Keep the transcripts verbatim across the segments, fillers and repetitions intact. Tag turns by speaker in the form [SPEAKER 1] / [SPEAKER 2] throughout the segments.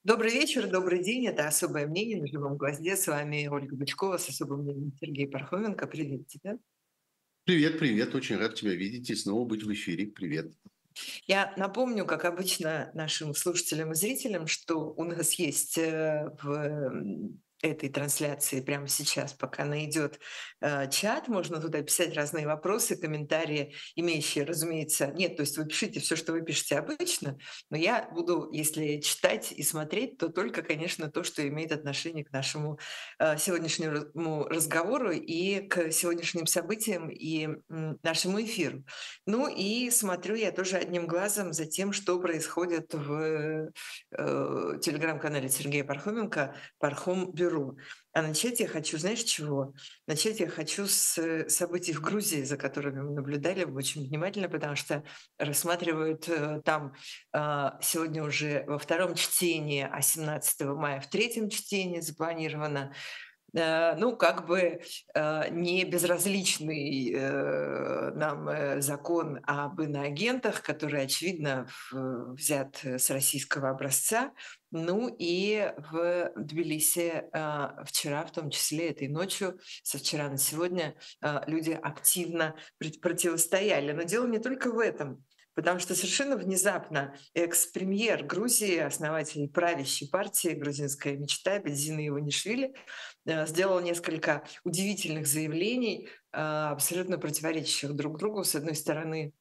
[SPEAKER 1] Добрый вечер, добрый день. Это «Особое мнение» на «Живом гвозде». С вами Ольга Бычкова, с особым мнением Сергей Пархоменко. Привет тебе.
[SPEAKER 2] Привет, привет. Очень рад тебя видеть и снова быть в эфире. Привет.
[SPEAKER 1] Я напомню, как обычно, нашим слушателям и зрителям, что у нас есть э, в м, этой трансляции прямо сейчас, пока она идет, э, чат. Можно туда писать разные вопросы, комментарии, имеющие, разумеется, нет, то есть вы пишите все, что вы пишете обычно, но я буду, если читать и смотреть, то только, конечно, то, что имеет отношение к нашему э, сегодняшнему разговору и к сегодняшним событиям и м, нашему эфиру. Ну и смотрю я тоже одним глазом за тем, что происходит в э, телеграм-канале Сергея Пархоменко «Пархом Бюро». А начать я хочу, знаешь, с чего? Начать я хочу с событий в Грузии, за которыми мы наблюдали очень внимательно, потому что рассматривают э, там а, сегодня уже во втором чтении, а семнадцатого мая в третьем чтении запланировано. Э, ну, как бы, э, не безразличный, э, нам, э, закон об иноагентах, который, очевидно, в взят э, с российского образца. Ну и в Тбилиси, а, вчера, в том числе этой ночью, со вчера на сегодня, а, люди активно прет противостояли. Но дело не только в этом, потому что совершенно внезапно экс-премьер Грузии, основатель правящей партии «Грузинская мечта» Бензина Иванишвили э, сделал несколько удивительных заявлений, а, абсолютно противоречащих друг другу. С одной стороны,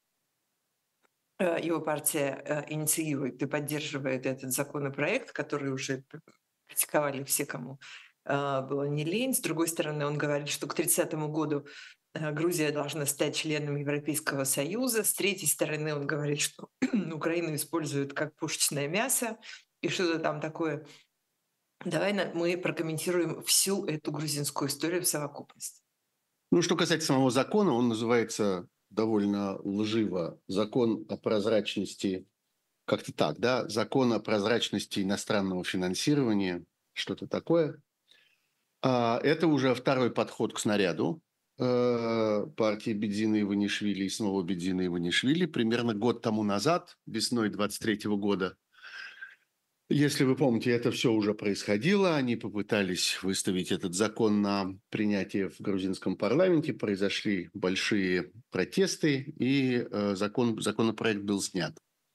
[SPEAKER 1] э, его партия э, инициирует и поддерживает этот законопроект, который уже п- критиковали все, кому а, было не лень. С другой стороны, он говорит, что к тридцатому году э, Грузия должна стать членом Европейского Союза. С третьей стороны, он говорит, что Украину используют как пушечное мясо и что-то там такое. Давай на- мы прокомментируем всю эту грузинскую историю в совокупности.
[SPEAKER 2] Ну, что касается самого закона, он называется довольно лживо «Закон о прозрачности», как-то так, да, «Закон о прозрачности иностранного финансирования», что-то такое. А, это уже второй подход к снаряду э, партии Бедзина Иванишвили и снова Бедзина Иванишвили. Примерно год тому назад, весной двадцать третьего года, если вы помните, это все уже происходило. Они попытались выставить этот закон на принятие в грузинском парламенте. Произошли большие протесты, и э, закон, законопроект был снят.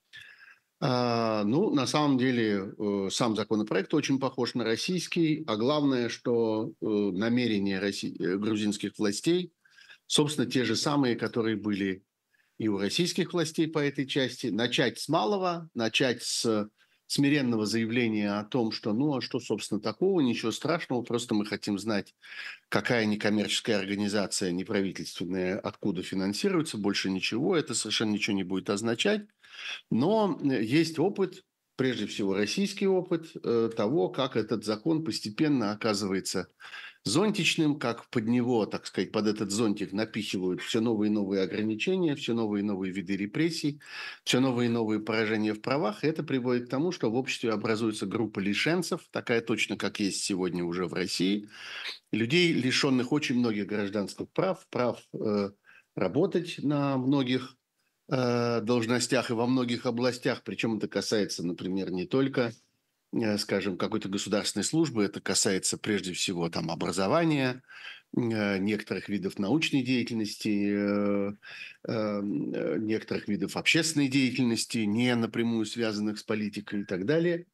[SPEAKER 2] А, ну, на самом деле, э, сам законопроект очень похож на российский, а главное, что э, намерения россий- э, грузинских властей, собственно, те же самые, которые были и у российских властей по этой части, начать с малого, начать с смиренного заявления о том, что, ну, а что, собственно, такого, ничего страшного, просто мы хотим знать, какая некоммерческая организация неправительственная, откуда финансируется, больше ничего, это совершенно ничего не будет означать. Но э, есть опыт, прежде всего российский опыт э, того, как этот закон постепенно оказывается зонтичным, как под него, так сказать, под этот зонтик напихивают все новые и новые ограничения, все новые и новые виды репрессий, все новые и новые поражения в правах. И это приводит к тому, что в обществе образуется группа лишенцев, такая точно, как есть сегодня уже в России, людей, лишенных очень многих гражданских прав, прав э, работать на многих э, должностях и во многих областях. Причем это касается, например, не только, э, скажем, какой-то государственной службы, это касается прежде всего там образования, э, некоторых видов научной деятельности, э, э, некоторых видов общественной деятельности, не напрямую связанных с политикой и так далее.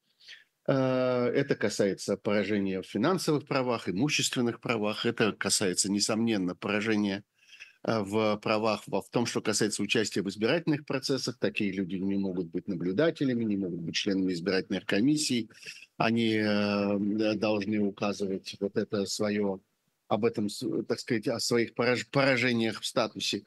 [SPEAKER 2] Э, Это касается поражения в финансовых правах, имущественных правах. Это касается, несомненно, поражения э, в правах, во- в том, что касается участия в избирательных процессах. Такие люди не могут быть наблюдателями, не могут быть членами избирательных комиссий. Они э, должны указывать вот это свое, об этом, с- так сказать, о своих пораж- поражениях в статусе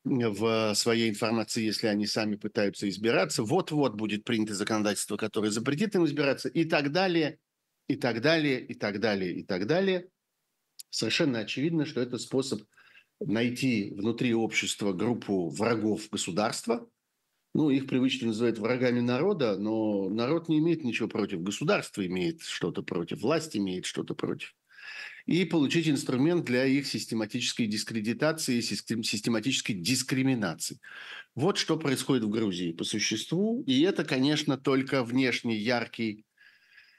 [SPEAKER 2] в своей информации, если они сами пытаются избираться. Вот-вот будет принято законодательство, которое запретит им избираться, и так далее, и так далее, и так далее, и так далее. Совершенно очевидно, что это способ найти внутри общества группу врагов государства. Ну, их привычно называют врагами народа, но народ не имеет ничего против государства, имеет что-то против, власть имеет что-то против, и получить инструмент для их систематической дискредитации, систем- систематической дискриминации. Вот что происходит в Грузии по существу. И это, конечно, только внешний яркий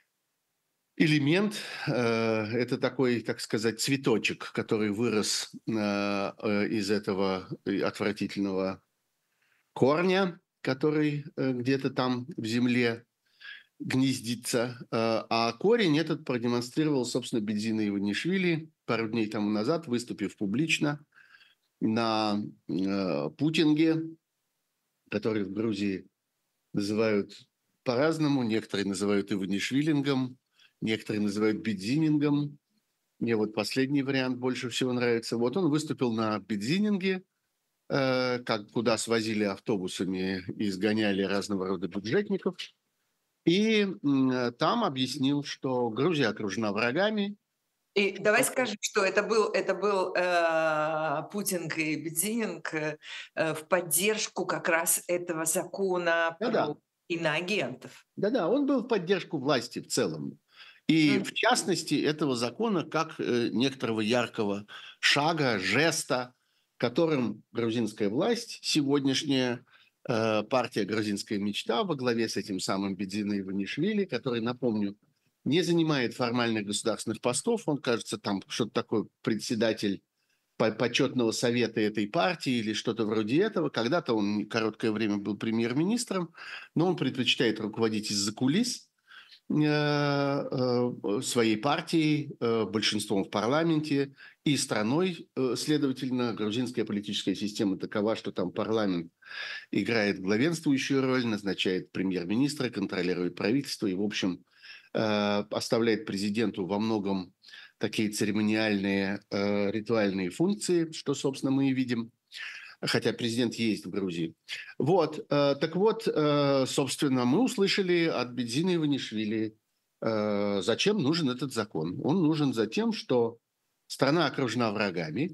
[SPEAKER 2] элемент, э, это такой, так сказать, цветочек, который вырос э, э, из этого э, отвратительного корня, который э, где-то там в земле гнездится. Э, а корень этот продемонстрировал, собственно, Бензина Иванишвили пару дней тому назад, выступив публично на э, путинге, который в Грузии называют по-разному. Некоторые называют Иванишвилингом, некоторые называют Бедзинингом. Мне вот последний вариант больше всего нравится. Вот он выступил на Бедзининге, э, как, куда свозили автобусами и сгоняли разного рода бюджетников. И м, там объяснил, что Грузия окружена врагами.
[SPEAKER 1] И давай скажем, что это был, это был э, Путинг и Бедзининг э, э, в поддержку как раз этого закона
[SPEAKER 2] Да-да,
[SPEAKER 1] про иноагентов.
[SPEAKER 2] да-да, он был в поддержку власти в целом. И в
[SPEAKER 1] М.
[SPEAKER 2] частности этого закона как э, некоторого яркого шага, жеста, которым грузинская власть, сегодняшняя э, партия «Грузинская мечта» во главе с этим самым Бедзиной Иванишвили, который, напомню, не занимает формальных государственных постов, он, кажется, там что-то такое председатель по- почетного совета этой партии или что-то вроде этого. Когда-то он короткое время был премьер-министром, но он предпочитает руководить из-за кулис э, э, своей партией, э, большинством в парламенте и страной. Э, Следовательно, грузинская политическая система такова, что там парламент играет главенствующую роль, назначает премьер-министра, контролирует правительство и, в общем, э, оставляет президенту во многом такие церемониальные, э, ритуальные функции, что, собственно, мы и видим, хотя президент есть в Грузии. Вот, э, так вот, э, собственно, мы услышали от Бензина Иванишвили, э, зачем нужен этот закон. Он нужен за тем, что страна окружена врагами.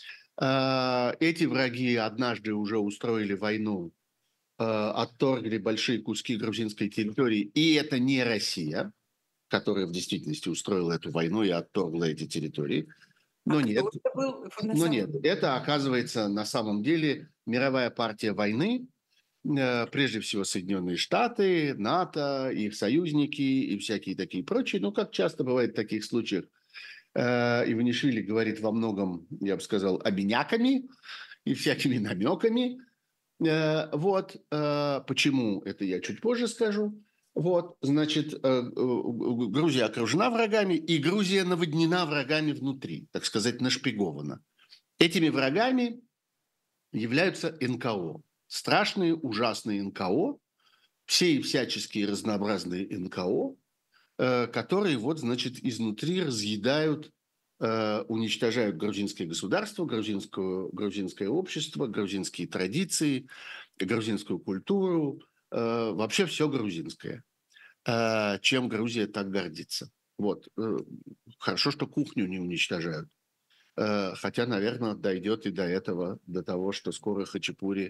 [SPEAKER 2] Э, эти враги однажды уже устроили войну, э, отторгли большие куски грузинской территории, и это не Россия, которая в действительности устроила эту войну и отторгла эти территории.
[SPEAKER 1] А
[SPEAKER 2] Но нет,
[SPEAKER 1] кто это был на
[SPEAKER 2] но
[SPEAKER 1] самом
[SPEAKER 2] нет,
[SPEAKER 1] деле?
[SPEAKER 2] это оказывается на самом деле мировая партия войны, э, прежде всего Соединенные Штаты, НАТО, их союзники и всякие такие прочие. Ну, как часто бывает в таких случаях, э, Иванишвили говорит во многом, я бы сказал, обиняками и всякими намеками. Э, Вот э, почему, это я чуть позже скажу. Вот, значит, э, э, Грузия окружена врагами, и Грузия наводнена врагами внутри, так сказать, нашпигована. Этими врагами являются эн ка о. Страшные, ужасные эн ка о, все и всяческие разнообразные эн ка о, э, которые вот, значит, изнутри разъедают, э, уничтожают грузинское государство, грузинскую, грузинское общество, грузинские традиции, грузинскую культуру, э, вообще все грузинское, э, чем Грузия так гордится. Вот. э, Хорошо, что кухню не уничтожают. Э, Хотя, наверное, дойдет и до этого, до того, что скоро хачапури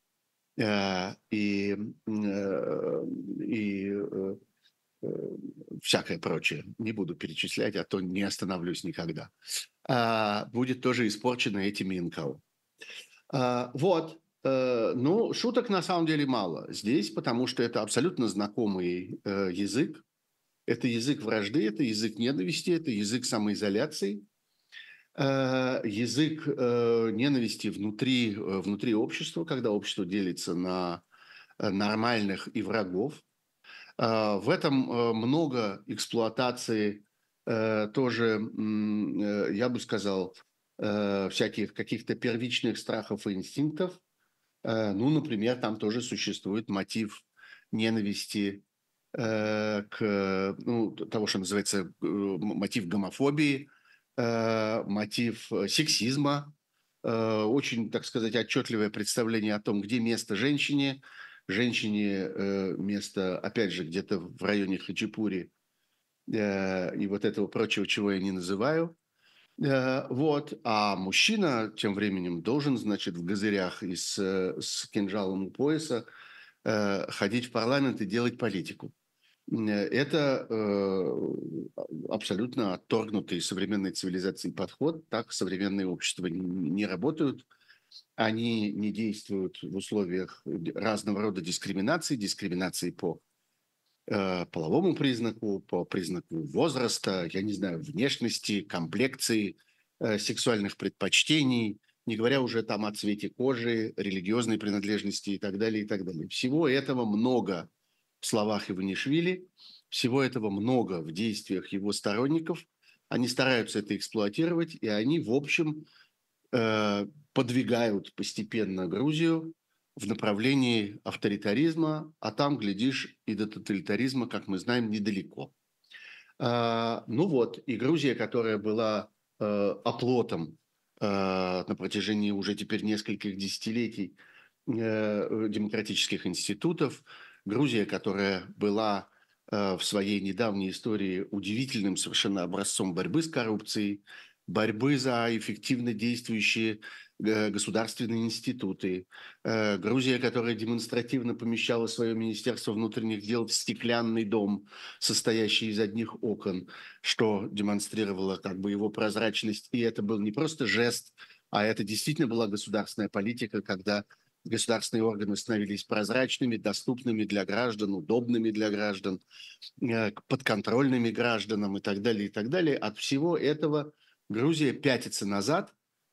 [SPEAKER 2] э, и, э, и э, э, всякое прочее, не буду перечислять, а то не остановлюсь никогда, а, будет тоже испорчено этими эн ка о. А, Вот. Э, Ну, шуток на самом деле мало здесь, потому что это абсолютно знакомый э, язык. Это язык вражды, это язык ненависти, это язык самоизоляции, э, язык э, ненависти внутри, э, внутри общества, когда общество делится на э, нормальных и врагов. А, В этом э, много эксплуатации э, тоже, м, э, я бы сказал, э, всяких каких-то первичных страхов и инстинктов. Э, Ну, например, там тоже существует мотив ненависти э, к, ну, того, что называется, э, м- мотив гомофобии, э, мотив э, сексизма, э, очень, так сказать, отчетливое представление о том, где место женщине, женщине э, место, опять же, где-то в районе Хачапури э, и вот этого прочего, чего я не называю. Э, Вот. А мужчина тем временем должен, значит, в газырях и с, э, с кинжалом у пояса э, ходить в парламент и делать политику. Э, Это э, абсолютно отторгнутый современной цивилизацией подход. Так современные общества н- не работают. Они не действуют в условиях разного рода дискриминации, дискриминации по э, половому признаку, по признаку возраста, я не знаю, внешности, комплекции, э, сексуальных предпочтений, не говоря уже там о цвете кожи, религиозной принадлежности и так далее, и так далее. Всего этого много в словах Иванишвили, всего этого много в действиях его сторонников. Они стараются это эксплуатировать, и они, в общем, э, подвигают постепенно Грузию в направлении авторитаризма, а там, глядишь, и до тоталитаризма, как мы знаем, недалеко. А, ну вот, и Грузия, которая была э, оплотом э, на протяжении уже теперь нескольких десятилетий э, демократических институтов, Грузия, которая была э, в своей недавней истории удивительным совершенно образцом борьбы с коррупцией, борьбы за эффективно действующие э, государственные институты. Э, Грузия, которая демонстративно помещала свое Министерство внутренних дел в стеклянный дом, состоящий из одних окон, что демонстрировало как бы его прозрачность. И это был не просто жест, а это действительно была государственная политика, когда государственные органы становились прозрачными, доступными для граждан, удобными для граждан, э, подконтрольными гражданам и так далее, и так далее. От всего этого Грузия пятится назад,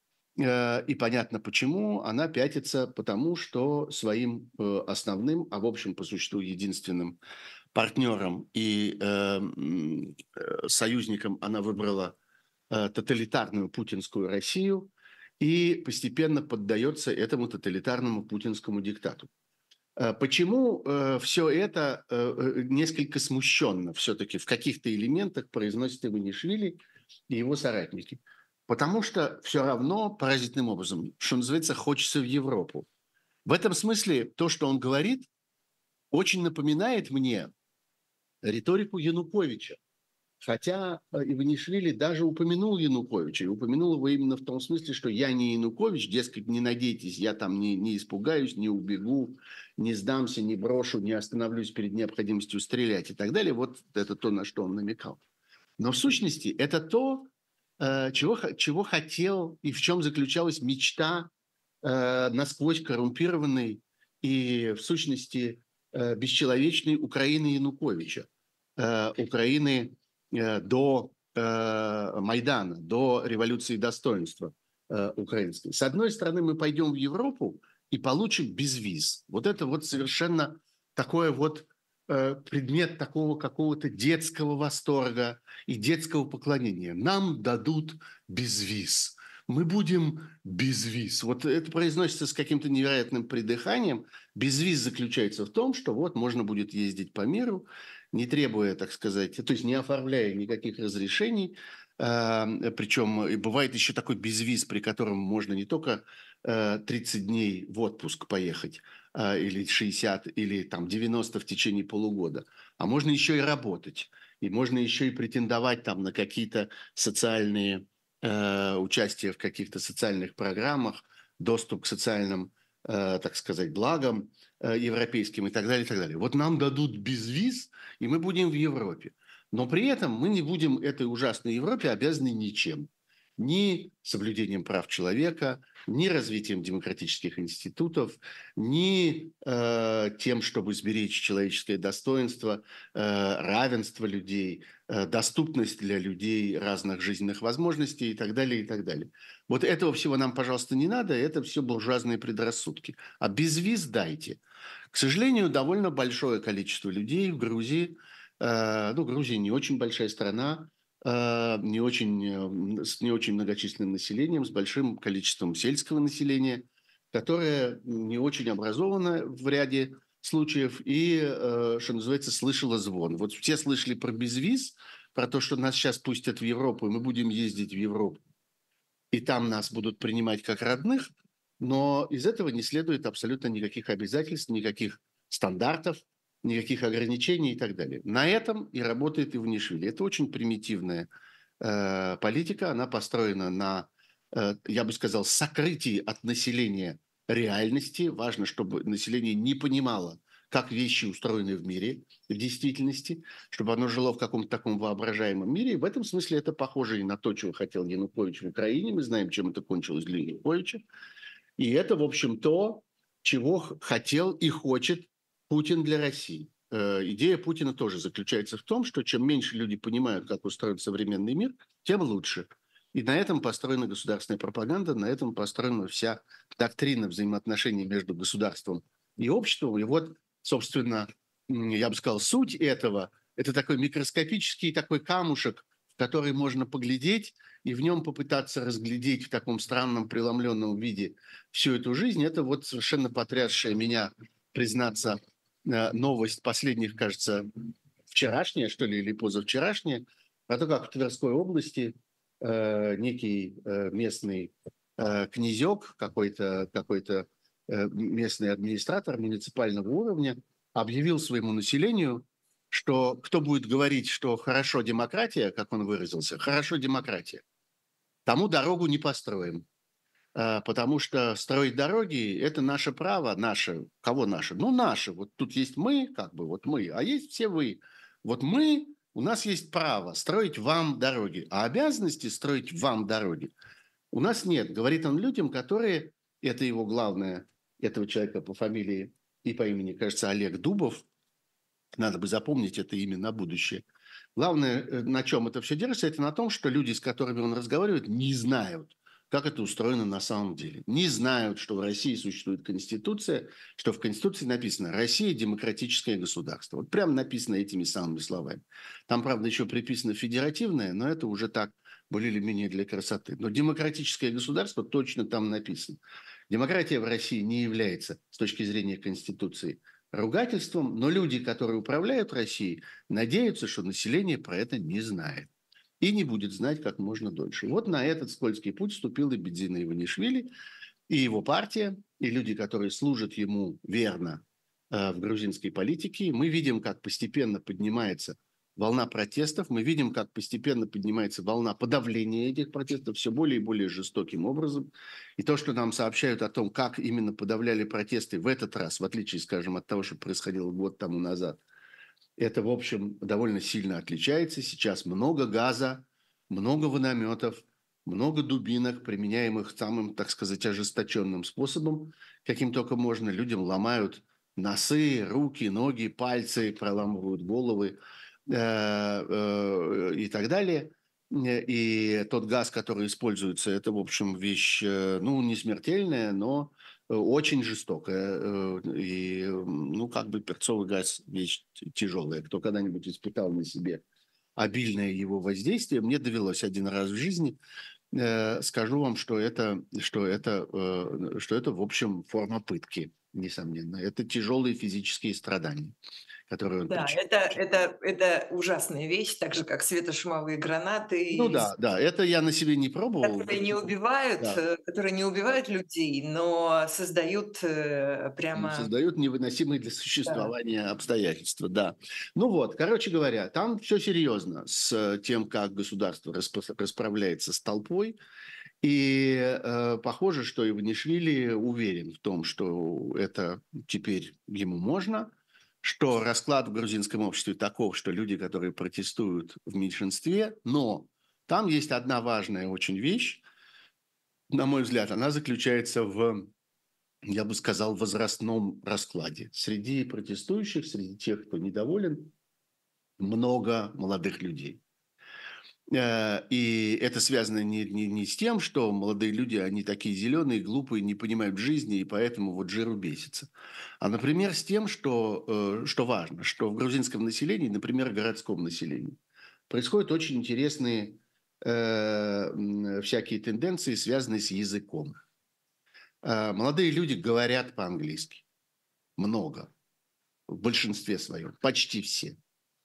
[SPEAKER 2] э, и понятно почему. Она пятится потому, что своим э, основным, а в общем по существу единственным партнером и э, м, э, союзником она выбрала э, тоталитарную путинскую Россию и постепенно поддается этому тоталитарному путинскому диктату. Э, Почему э, все это э, э, несколько смущенно все-таки в каких-то элементах произносит Иванишвили и его соратники? Потому что все равно поразительным образом, что называется, хочется в Европу. В этом смысле то, что он говорит, очень напоминает мне риторику Януковича. Хотя э, Иванишвили даже упомянул Януковича, и упомянул его именно в том смысле, что я не Янукович, дескать, не надейтесь, я там не, не испугаюсь, не убегу, не сдамся, не брошу, не остановлюсь перед необходимостью стрелять и так далее. Вот это то, на что он намекал. Но в сущности это то, э, чего, чего хотел и в чем заключалась мечта э, насквозь коррумпированной и в сущности э, бесчеловечной Украины Януковича. Э, Украины э, до э, Майдана, до революции достоинства э, украинской. С одной стороны, мы пойдем в Европу и получим безвиз. Вот это вот совершенно такое вот э, предмет такого какого-то детского восторга и детского поклонения. Нам дадут безвиз. Мы будем безвиз. Вот это произносится с каким-то невероятным придыханием. Безвиз заключается в том, что вот можно будет ездить по миру, не требуя, так сказать, то есть не оформляя никаких разрешений. Причем бывает еще такой безвиз, при котором можно не только тридцать дней в отпуск поехать, или шестьдесят, или там девяносто в течение полугода, а можно еще и работать. И можно еще и претендовать там на какие-то социальные э, участие в каких-то социальных программах, доступ к социальным, э, так сказать, благам э, европейским и так далее, и так далее. Вот нам дадут безвиз, и мы будем в Европе. Но при этом мы не будем этой ужасной Европе обязаны ничем. Ни соблюдением прав человека, ни развитием демократических институтов, ни э, тем, чтобы сберечь человеческое достоинство, э, равенство людей, э, доступность для людей разных жизненных возможностей и так далее, и так далее. Вот этого всего нам, пожалуйста, не надо, это все буржуазные предрассудки. А безвиз дайте. К сожалению, довольно большое количество людей в Грузии, э, ну, Грузия не очень большая страна, э, не очень, э, с не очень многочисленным населением, с большим количеством сельского населения, которое не очень образовано в ряде случаев и, э, что называется, слышала звон. Вот все слышали про безвиз, про то, что нас сейчас пустят в Европу, и мы будем ездить в Европу, и там нас будут принимать как родных, но из этого не следует абсолютно никаких обязательств, никаких стандартов, никаких ограничений и так далее. На этом и работает Иванишвили. Это очень примитивная э, политика, она построена на, э, я бы сказал, сокрытии от населения реальности. Важно, чтобы население не понимало, как вещи устроены в мире, в действительности, чтобы оно жило в каком-то таком воображаемом мире. И в этом смысле это похоже и на то, чего хотел Янукович в Украине. Мы знаем, чем это кончилось для Януковича. И это, в общем, то, чего хотел и хочет Путин для России. э, идея Путина тоже заключается в том, что чем меньше люди понимают, как устроен современный мир, тем лучше. И на этом построена государственная пропаганда, на этом построена вся доктрина взаимоотношений между государством и обществом. И вот, собственно, я бы сказал, суть этого – это такой микроскопический такой камушек, в который можно поглядеть и в нем попытаться разглядеть в таком странном преломленном виде всю эту жизнь. Это вот совершенно потрясшая меня, признаться, новость последних, кажется, вчерашняя, что ли, или позавчерашняя, про то, как в Тверской области э, некий э, местный э, князек, какой-то какой-то э, местный администратор муниципального уровня объявил своему населению, что кто будет говорить, что хорошо демократия, как он выразился, хорошо демократия, тому дорогу не построим. Потому что строить дороги – это наше право, наше. Кого наше? Ну, наше. Вот тут есть мы, как бы, вот мы, а есть все вы. Вот мы, у нас есть право строить вам дороги, а обязанности строить вам дороги у нас нет. Говорит он людям, которые, это его главное, этого человека по фамилии и по имени, кажется, Олег Дубов, надо бы запомнить это имя на будущее. Главное, на чем это все держится, это на том, что люди, с которыми он разговаривает, не знают, как это устроено на самом деле. Не знают, что в России существует Конституция, что в Конституции написано «Россия – демократическое государство». Вот прямо написано этими самыми словами. Там, правда, еще приписано «федеративное», но это уже так, более или менее для красоты. Но демократическое государство точно там написано. Демократия в России не является, с точки зрения Конституции, ругательством, но люди, которые управляют Россией, надеются, что население про это не знает и не будет знать как можно дольше. Вот на этот скользкий путь вступил и Бедзина Иванишвили, и его партия, и люди, которые служат ему верно э, в грузинской политике. Мы видим, как постепенно поднимается волна протестов, мы видим, как постепенно поднимается волна подавления этих протестов все более и более жестоким образом. И то, что нам сообщают о том, как именно подавляли протесты в этот раз, в отличие, скажем, от того, что происходило год тому назад, это, в общем, довольно сильно отличается. Сейчас много газа, много водометов, много дубинок, применяемых самым, так сказать, ожесточенным способом, каким только можно. Людям ломают носы, руки, ноги, пальцы, проламывают головы э, э, и так далее. И тот газ, который используется, это, в общем, вещь, э, ну, не смертельная, но очень жестокая. э, И, ну, как бы перцовый газ – вещь тяжелая. Кто когда-нибудь испытал на себе обильное его воздействие, мне довелось один раз в жизни. Э, Скажу вам, что это, что это, э, что это, в общем, форма пытки, несомненно. Это тяжелые физические страдания, которые он
[SPEAKER 1] Да,
[SPEAKER 2] причиняет.
[SPEAKER 1] это это это ужасная вещь, так же, как светошумовые гранаты,
[SPEAKER 2] Ну
[SPEAKER 1] и
[SPEAKER 2] да, да, это я на себе не пробовал.
[SPEAKER 1] которые не убивают,
[SPEAKER 2] Да.
[SPEAKER 1] э, которые не убивают людей, но создают, э,
[SPEAKER 2] Ну,
[SPEAKER 1] прямо
[SPEAKER 2] создают невыносимые для
[SPEAKER 1] да.
[SPEAKER 2] существования обстоятельства, да. Ну вот, короче говоря, там все серьезно с тем, как государство распро- расправляется с толпой. И э, похоже, что Иванишвили уверен в том, что это теперь ему можно, что расклад в грузинском обществе таков, что люди, которые протестуют, в меньшинстве, но там есть одна важная очень вещь, на мой взгляд, она заключается в, я бы сказал, возрастном раскладе. Среди протестующих, среди тех, кто недоволен, много молодых людей. Э, И это связано не, не, не с тем, что молодые люди, они такие зеленые, глупые, не понимают жизни, и поэтому вот жиру бесится. А, например, с тем, что, э, что важно, что в грузинском населении, например, городском населении, происходят очень интересные э, м, всякие тенденции, связанные с языком. Э, Молодые люди говорят по-английски. Много. В большинстве своем. Почти все.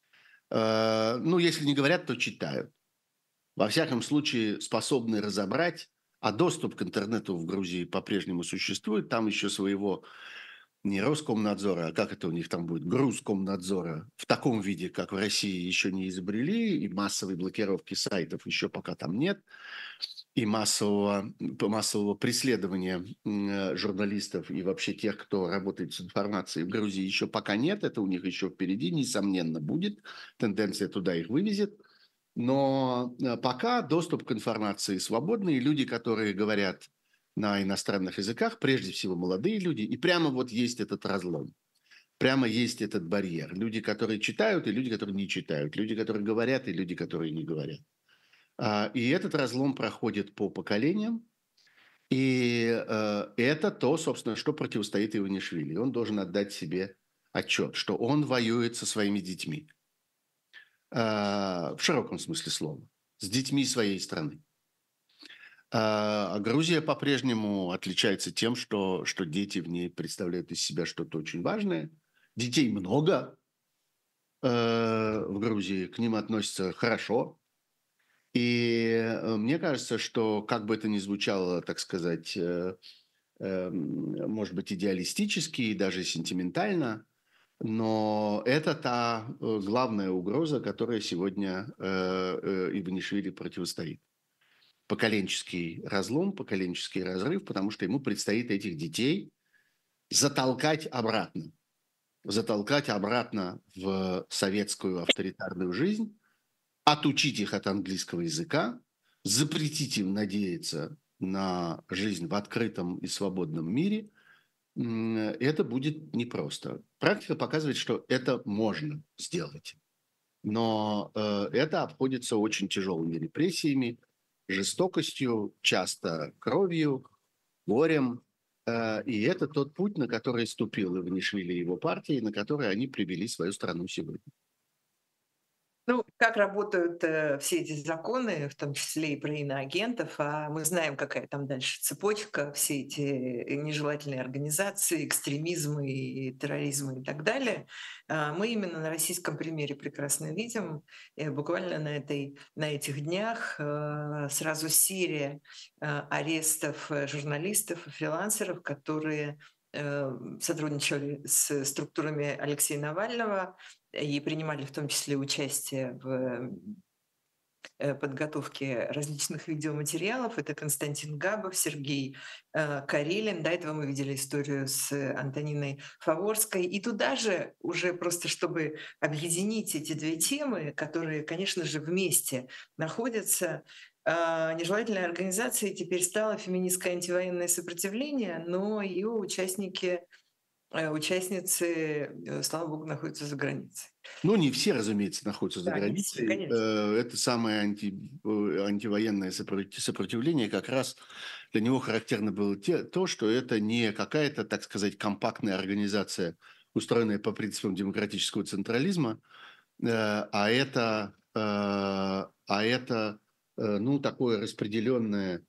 [SPEAKER 2] Э, Ну, если не говорят, то читают. Во всяком случае, способны разобрать, а доступ к интернету в Грузии по-прежнему существует. Там еще своего не Роскомнадзора, а как это у них там будет, Грузкомнадзора в таком виде, как в России, еще не изобрели, и массовой блокировки сайтов еще пока там нет, и массового, массового преследования м, журналистов и вообще тех, кто работает с информацией в Грузии, еще пока нет. Это у них еще впереди, несомненно, будет. Тенденция туда их вывезет. Но э, пока доступ к информации свободный, и люди, которые говорят на иностранных языках, прежде всего молодые люди, и прямо вот есть этот разлом. прямо есть этот барьер. Люди, которые читают, и люди, которые не читают. Люди, которые говорят, и люди, которые не говорят. А, И этот разлом проходит по поколениям. И э, это то, собственно, что противостоит Иванишвили. Он должен отдать себе отчет, что он воюет со своими детьми. Э, в широком смысле слова. С детьми своей страны. А Грузия по-прежнему отличается тем, что, что дети в ней представляют из себя что-то очень важное. Детей много э, в Грузии, к ним относятся хорошо. И э, мне кажется, что как бы это ни звучало, так сказать, э, э, может быть, идеалистически и даже сентиментально, но это та э, главная угроза, которая сегодня э, э, Иванишвили противостоит. Поколенческий разлом, поколенческий разрыв, потому что ему предстоит этих детей затолкать обратно. Затолкать обратно в советскую авторитарную жизнь, отучить их от английского языка, запретить им надеяться на жизнь в открытом и свободном мире. Это будет непросто. Практика показывает, что это можно сделать. Но э, это обходится очень тяжелыми репрессиями, жестокостью, часто кровью, горем. Э, и это тот путь, на который ступил Иванишвили и его партии, на который они привели свою страну сегодня.
[SPEAKER 1] Ну, как работают э, все эти законы, в том числе и про иноагентов, а мы знаем, какая там дальше цепочка, все эти нежелательные организации, экстремизмы и терроризмы и так далее. А мы именно на российском примере прекрасно видим, э, буквально на, этой, на этих днях э, сразу серия э, арестов э, журналистов и фрилансеров, которые э, сотрудничали с структурами Алексея Навального, и принимали в том числе участие в э, подготовке различных видеоматериалов. Это Константин Габов, Сергей э, Карелин. До этого мы видели историю с Антониной Фаворской. И туда же уже просто, чтобы объединить эти две темы, которые, конечно же, вместе находятся, э, нежелательной организацией теперь стало феминистское антивоенное сопротивление, но ее участники э, участницы, э, слава богу, находятся за границей.
[SPEAKER 2] Ну, не все, разумеется, находятся за
[SPEAKER 1] Да, не все,
[SPEAKER 2] границей.
[SPEAKER 1] конечно.
[SPEAKER 2] Э, Это самое анти, э, антивоенное сопротив- сопротивление, как раз для него характерно было те- то, что это не какая-то, так сказать, компактная организация, устроенная по принципам демократического централизма, э, а это, э, а это э, ну, такое распределенное,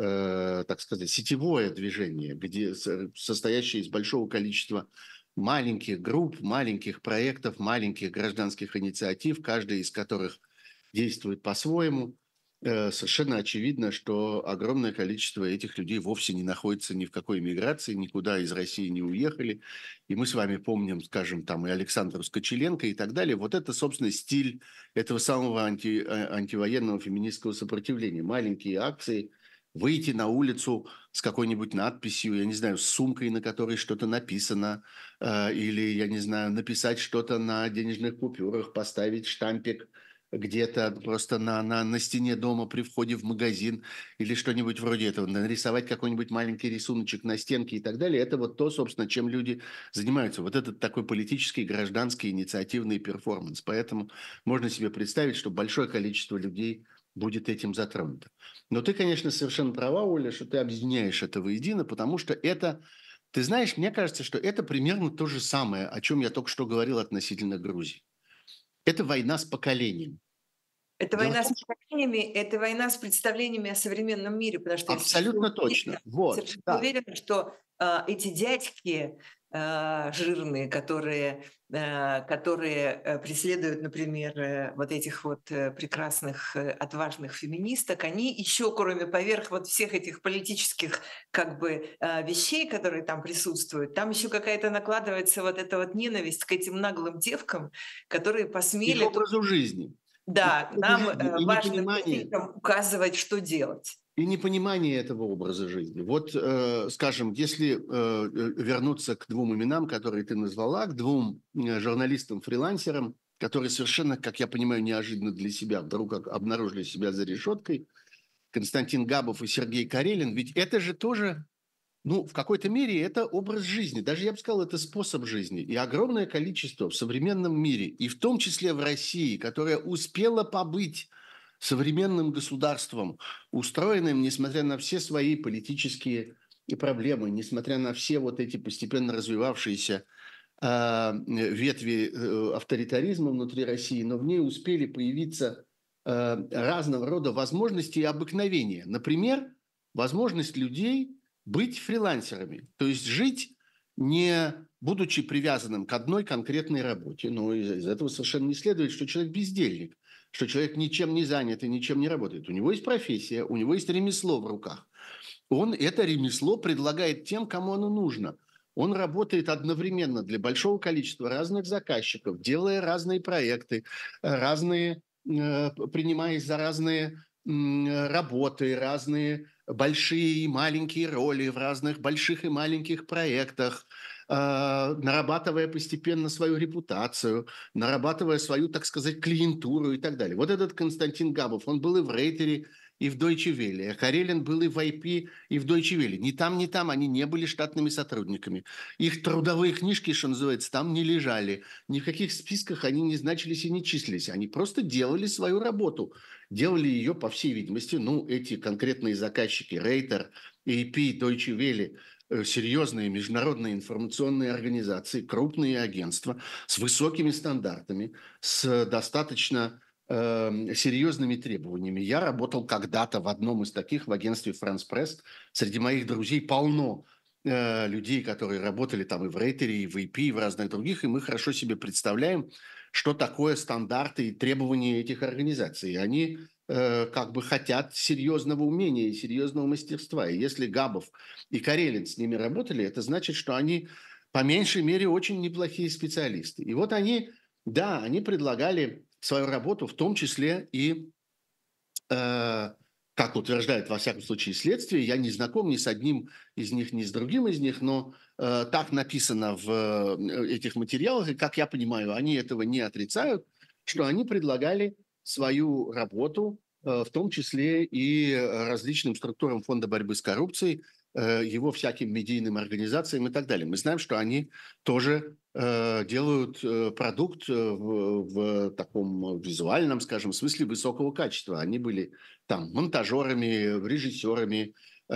[SPEAKER 2] э, так сказать, сетевое движение, где, с- состоящее из большого количества маленьких групп, маленьких проектов, маленьких гражданских инициатив, каждая из которых действует по-своему. Э, Совершенно очевидно, что огромное количество этих людей вовсе не находится ни в какой миграции, никуда из России не уехали. И мы с вами помним, скажем, там и Александру Скочеленко и так далее. Вот это, собственно, стиль этого самого анти, а- антивоенного феминистского сопротивления. Маленькие акции, выйти на улицу с какой-нибудь надписью, я не знаю, с сумкой, на которой что-то написано, э, или, я не знаю, написать что-то на денежных купюрах, поставить штампик где-то просто на, на, на стене дома при входе в магазин или что-нибудь вроде этого, нарисовать какой-нибудь маленький рисуночек на стенке и так далее. Это вот то, собственно, чем люди занимаются. Вот этот такой политический, гражданский, инициативный перформанс. Поэтому можно себе представить, что большое количество людей будет этим затронуто. Но ты, конечно, совершенно права, Оля, что ты объединяешь это воедино, потому что это, ты знаешь, мне кажется, что это примерно то же самое, о чем я только что говорил относительно Грузии. Это война с поколением.
[SPEAKER 1] Это
[SPEAKER 2] Дело в
[SPEAKER 1] война
[SPEAKER 2] том,
[SPEAKER 1] с
[SPEAKER 2] что
[SPEAKER 1] поколениями, это война с представлениями о современном мире, потому что я совершенно
[SPEAKER 2] абсолютно точно.
[SPEAKER 1] уверена,
[SPEAKER 2] Вот,
[SPEAKER 1] совершенно
[SPEAKER 2] да.
[SPEAKER 1] уверена, что э, эти дядьки э, жирные, которые, э, которые э, преследуют, например, э, вот этих вот э, прекрасных, э, отважных феминисток, они еще, кроме поверх вот всех этих политических как бы э, вещей, которые там присутствуют, там еще какая-то накладывается вот эта вот ненависть к этим наглым девкам, которые
[SPEAKER 2] Их
[SPEAKER 1] посмели
[SPEAKER 2] образу жизни. Их
[SPEAKER 1] да,
[SPEAKER 2] образу
[SPEAKER 1] нам,
[SPEAKER 2] жизни
[SPEAKER 1] э,
[SPEAKER 2] и
[SPEAKER 1] важным
[SPEAKER 2] непонимание,
[SPEAKER 1] техникам указывать, что делать.
[SPEAKER 2] и непонимание этого образа жизни. Вот, э, скажем, если э, э, вернуться к двум именам, которые ты назвала, к двум э, журналистам-фрилансерам, которые совершенно, как я понимаю, неожиданно для себя вдруг об- обнаружили себя за решеткой, Константин Габов и Сергей Карелин, ведь это же тоже Ну, в какой-то мере это образ жизни. Даже я бы сказал, это способ жизни. И огромное количество в современном мире, и в том числе в России, которая успела побыть современным государством, устроенным, несмотря на все свои политические проблемы, несмотря на все вот эти постепенно развивавшиеся э, ветви э, авторитаризма внутри России, но в ней успели появиться э, разного рода возможности и обыкновения. Например, возможность людей быть фрилансерами, то есть жить не будучи привязанным к одной конкретной работе. Но из, из этого совершенно не следует, что человек бездельник, что человек ничем не занят и ничем не работает. У него есть профессия, у него есть ремесло в руках. Он это ремесло предлагает тем, кому оно нужно. Он работает одновременно для большого количества разных заказчиков, делая разные проекты, разные, э, принимаясь за разные м, работы, разные большие и маленькие роли в разных больших и маленьких проектах, э, нарабатывая постепенно свою репутацию, нарабатывая свою, так сказать, клиентуру и так далее. Вот этот Константин Габов, он был и в Рейтере, и в Deutsche Welle. А Карелин был и в ай пи, и в Deutsche Welle. Ни там, ни там они не были штатными сотрудниками. Их трудовые книжки, что называется, там не лежали. Ни в каких списках они не значились и не числились. Они просто делали свою работу. Делали ее, по всей видимости, ну, эти конкретные заказчики, Рейтер, эй пи, Deutsche Welle, серьезные международные информационные организации, крупные агентства с высокими стандартами, с достаточно серьезными требованиями. Я работал когда-то в одном из таких, в агентстве «Франс Пресс». Среди моих друзей полно э, людей, которые работали там и в Рейтере, и в эй пи, и в разных других, и мы хорошо себе представляем, что такое стандарты и требования этих организаций. И они э, как бы хотят серьезного умения и серьезного мастерства. И если Габов и Карелин с ними работали, это значит, что они по меньшей мере очень неплохие специалисты. И вот они, да, они предлагали свою работу, в том числе и, э, как утверждает во всяком случае следствие, я не знаком ни с одним из них, ни с другим из них, но э, так написано в э, этих материалах, и, как я понимаю, они этого не отрицают, что они предлагали свою работу, э, в том числе и различным структурам Фонда борьбы с коррупцией, э, его всяким медийным организациям и так далее. Мы знаем, что они тоже делают продукт в, в таком визуальном, скажем, смысле высокого качества. Они были там монтажерами, режиссерами,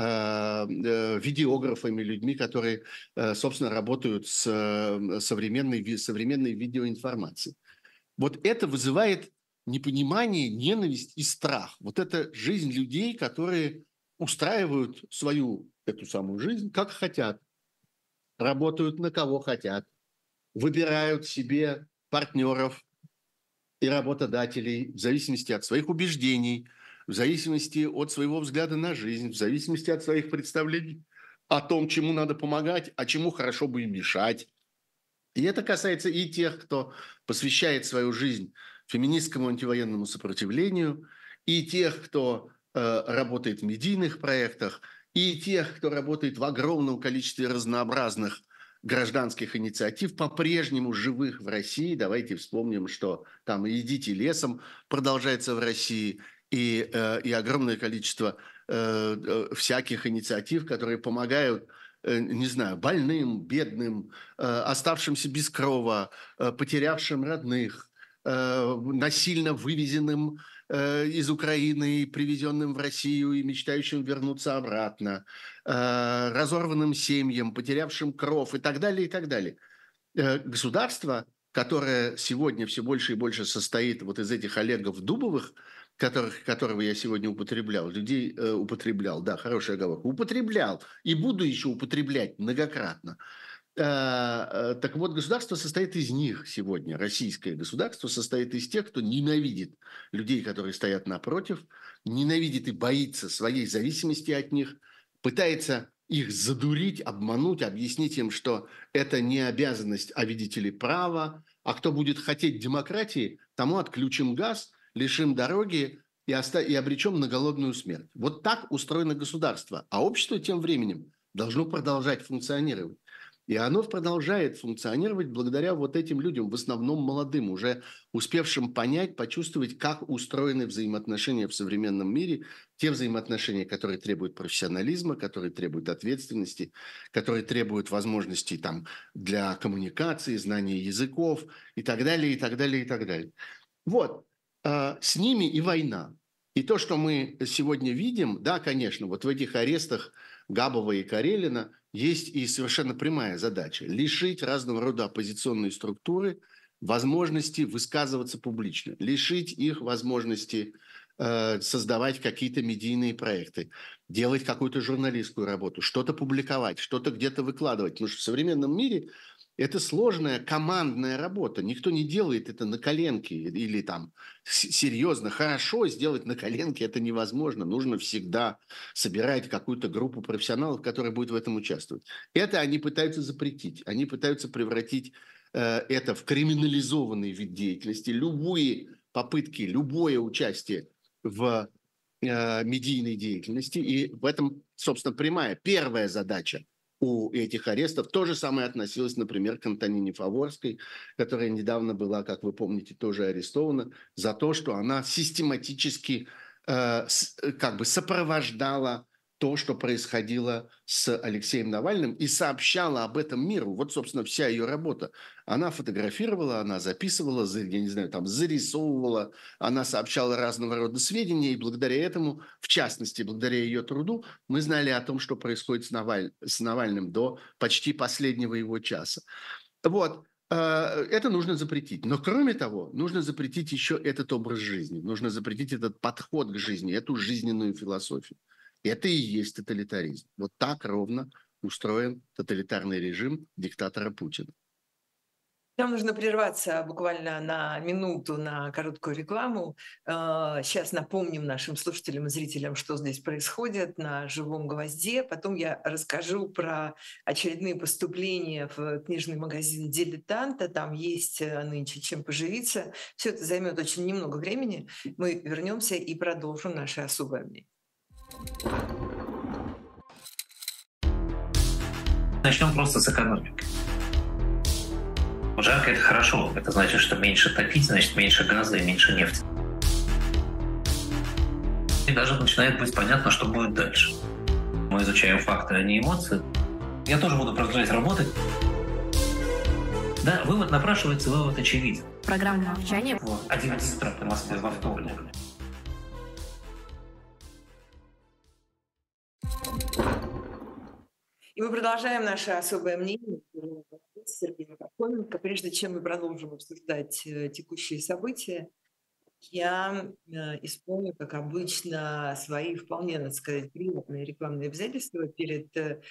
[SPEAKER 2] видеографами, людьми, которые, собственно, работают с современной, современной видеоинформацией. Вот это вызывает непонимание, ненависть и страх. Вот это жизнь людей, которые устраивают свою эту самую жизнь, как хотят, работают на кого хотят, выбирают себе партнеров и работодателей в зависимости от своих убеждений, в зависимости от своего взгляда на жизнь, в зависимости от своих представлений о том, чему надо помогать, а чему хорошо бы им мешать. И это касается и тех, кто посвящает свою жизнь феминистскому антивоенному сопротивлению, и тех, кто э, работает в медийных проектах, и тех, кто работает в огромном количестве разнообразных гражданских инициатив, по-прежнему живых в России. Давайте вспомним, что там «Идите лесом» продолжается в России, и, э, и огромное количество э, э, всяких инициатив, которые помогают, э, не знаю, больным, бедным, э, оставшимся без крова, э, потерявшим родных, э, насильно вывезенным э, из Украины, привезенным в Россию и мечтающим вернуться обратно, э, разорванным семьям, потерявшим кров и так далее, и так далее. Э, государство, которое сегодня все больше и больше состоит вот из этих Олегов Дубовых, которых, которого я сегодня употреблял, людей э, употреблял, да, хорошая оговорка, употреблял и буду еще употреблять многократно. Так вот, государство состоит из них сегодня. Российское государство состоит из тех, кто ненавидит людей, которые стоят напротив, ненавидит и боится своей зависимости от них, пытается их задурить, обмануть, объяснить им, что это не обязанность, а, видите ли, право. А кто будет хотеть демократии, тому отключим газ, лишим дороги и, оста- и обречем на голодную смерть. Вот так устроено государство. А общество тем временем должно продолжать функционировать. И оно продолжает функционировать благодаря вот этим людям, в основном молодым, уже успевшим понять, почувствовать, как устроены взаимоотношения в современном мире, те взаимоотношения, которые требуют профессионализма, которые требуют ответственности, которые требуют возможностей там, для коммуникации, знания языков и так далее, и так далее, и так далее. Вот, э, с ними и война. И то, что мы сегодня видим, да, конечно, вот в этих арестах Габова и Карелина есть и совершенно прямая задача – лишить разного рода оппозиционные структуры возможности высказываться публично, лишить их возможности э, создавать какие-то медийные проекты, делать какую-то журналистскую работу, что-то публиковать, что-то где-то выкладывать. Потому что в современном мире это сложная командная работа. Никто не делает это на коленке или там серьезно, хорошо сделать на коленке это невозможно. Нужно всегда собирать какую-то группу профессионалов, которые будут в этом участвовать. Это они пытаются запретить. Они пытаются превратить э, это в криминализованный вид деятельности. Любые попытки, любое участие в э, медийной деятельности. И в этом, собственно, прямая первая задача у этих арестов. То же самое относилось, например, к Антонине Фаворской, которая недавно была, как вы помните, тоже арестована за то, что она систематически э, с, как бы сопровождала то, что происходило с Алексеем Навальным, и сообщала об этом миру. Вот, собственно, вся ее работа. Она фотографировала, она записывала, я не знаю, там, зарисовывала, она сообщала разного рода сведения, и благодаря этому, в частности, благодаря ее труду, мы знали о том, что происходит с, Наваль... с Навальным до почти последнего его часа. Вот. Это нужно запретить. Но, кроме того, нужно запретить еще этот образ жизни. Нужно запретить этот подход к жизни, эту жизненную философию. Это и есть тоталитаризм. Вот так ровно устроен тоталитарный режим диктатора Путина.
[SPEAKER 1] Нам нужно прерваться буквально на минуту на короткую рекламу. Сейчас напомним нашим слушателям и зрителям, что здесь происходит на «Живом гвозде». Потом я расскажу про очередные поступления в книжный магазин «Дилетанта». Там есть нынче чем поживиться. Все это займет очень немного времени. Мы вернемся и продолжим наше особое мнение.
[SPEAKER 3] Начнем просто с экономики. Жарко – это хорошо. Это значит, что меньше топить, значит, меньше газа и меньше нефти. И даже начинает быть понятно, что будет дальше. Мы изучаем факты, а не эмоции. Я тоже буду продолжать работать. Да, вывод напрашивается, вывод очевиден.
[SPEAKER 4] Программа молчания.
[SPEAKER 3] Вот. одиннадцать утра по Москве во вторник.
[SPEAKER 1] И мы продолжаем наше особое мнение с Сергеем Пархоменко. Прежде чем мы продолжим обсуждать текущие события, я исполню, как обычно, свои вполне, надо сказать, приятные рекламные обязательства перед